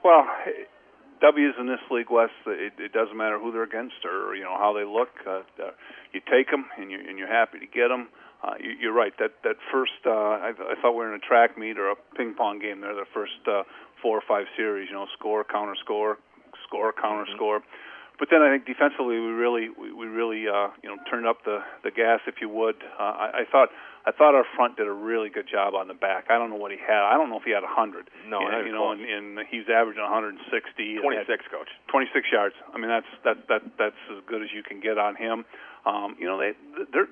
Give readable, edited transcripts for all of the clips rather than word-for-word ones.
Well, W's in this league, Wes, it doesn't matter who they're against or how they look. You take them, and you're happy to get them. You're right. That first, I thought we were in a track meet or a ping pong game there. The first 4 or 5 series, score, counter, score, counter, score. But then I think defensively we really turned up the gas, if you would. I thought our front did a really good job on the back. I don't know what he had. I don't know if he had 100. No, and he's averaging 160. 26, Coach. 26 yards. I mean that's as good as you can get on him. They're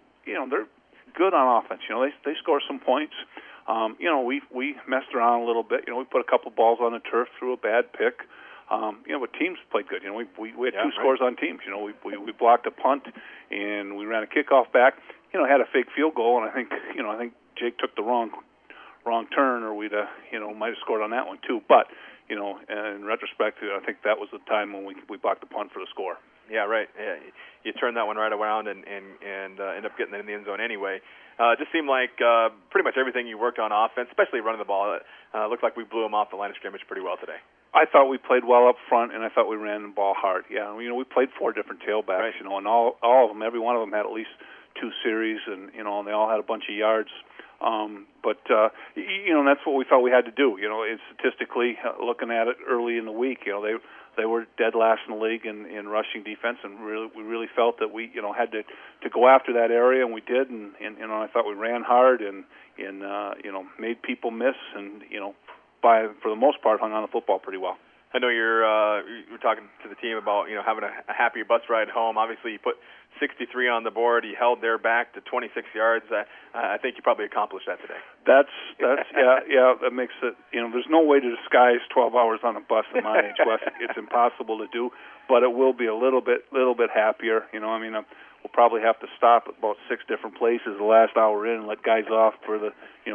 good on offense. They score some points. We messed around a little bit. We put a couple balls on the turf, threw a bad pick. But teams played good. We had 2 scores on teams. We blocked a punt and we ran a kickoff back. Had a fake field goal, and I think Jake took the wrong turn, or we'd might have scored on that one too. But in retrospect, I think that was the time when we blocked the punt for the score. Yeah, right. Yeah, you turned that one right around and end up getting it in the end zone anyway. It just seemed like pretty much everything you worked on offense, especially running the ball, looked like we blew them off the line of scrimmage pretty well today. I thought we played well up front, and I thought we ran the ball hard. Yeah, we played 4 different tailbacks, right. And all of them, every one of them had at least 2 series, and and they all had a bunch of yards. But that's what we thought we had to do. Statistically, looking at it early in the week, they were dead last in the league in rushing defense, and we really felt that we had to go after that area, and we did. And I thought we ran hard and made people miss, and for the most part hung on the football pretty well. I know you were talking to the team about having a happier bus ride home. Obviously, you put 63 on the board. You held their back to 26 yards. I think you probably accomplished that today. That's yeah. That makes it. There's no way to disguise 12 hours on a bus at my age, Wes. It's impossible to do. But it will be a little bit happier. We'll probably have to stop at about 6 different places the last hour in and let guys off for the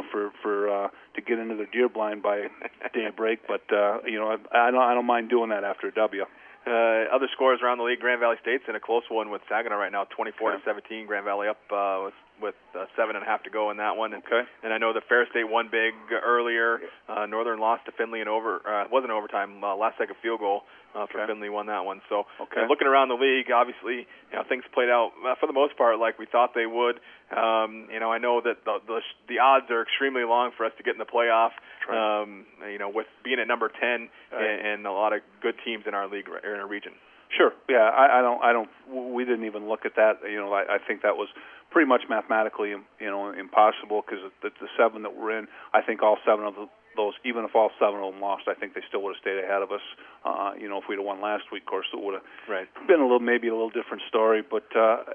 to get into their deer blind by daybreak. But I don't mind doing that after a W. Other scores around the league: Grand Valley State's in a close one with Saginaw right now, 24-17. Grand Valley up with 7.5 to go in that one. And I know the Fair State won big earlier. Northern lost to Findlay in it wasn't overtime. Last second field goal for Findlay won that one. So looking around the league, obviously things played out for the most part like we thought they would. I know that the odds are extremely long for us to get in the playoff. With being at number 10 and a lot of good teams in our league or in our region. Sure. Yeah. I don't. We didn't even look at that. I think that was pretty much mathematically, impossible because the 7 that we're in, I think all 7 of those, even if all 7 of them lost, I think they still would have stayed ahead of us. If we'd have won last week, of course, it would have been maybe a little different story. But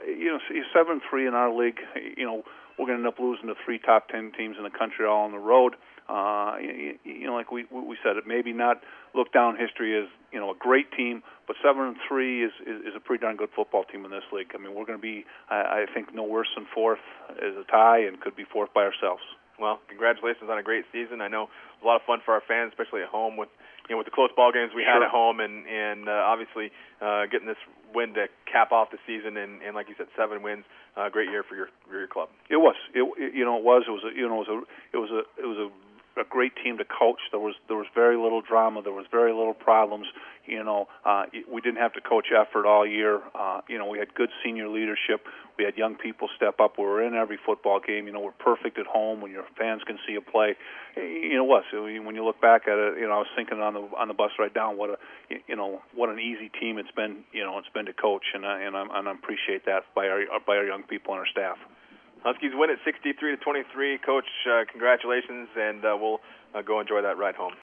7-3 in our league, we're going to end up losing to 3 top 10 teams in the country all on the road. Like we said, it maybe not look down history as a great team, but 7-3 is a pretty darn good football team in this league. I mean, we're going to be, I think, no worse than 4th as a tie, and could be 4th by ourselves. Well, congratulations on a great season. I know it was a lot of fun for our fans, especially at home with the close ball games we had at home, and obviously getting this win to cap off the season, and like you said, 7 wins. Great year for your club. It was. It was a great team to coach. There was very little drama. There was very little problems. We didn't have to coach effort all year. We had good senior leadership. We had young people step up. We were in every football game. We're perfect at home when your fans can see you play. When you look back at it, I was thinking on the bus ride down, what an easy team it's been. It's been to coach, and I appreciate that by our young people and our staff. Huskies win at 63-23. Coach, congratulations, and we'll go enjoy that ride home.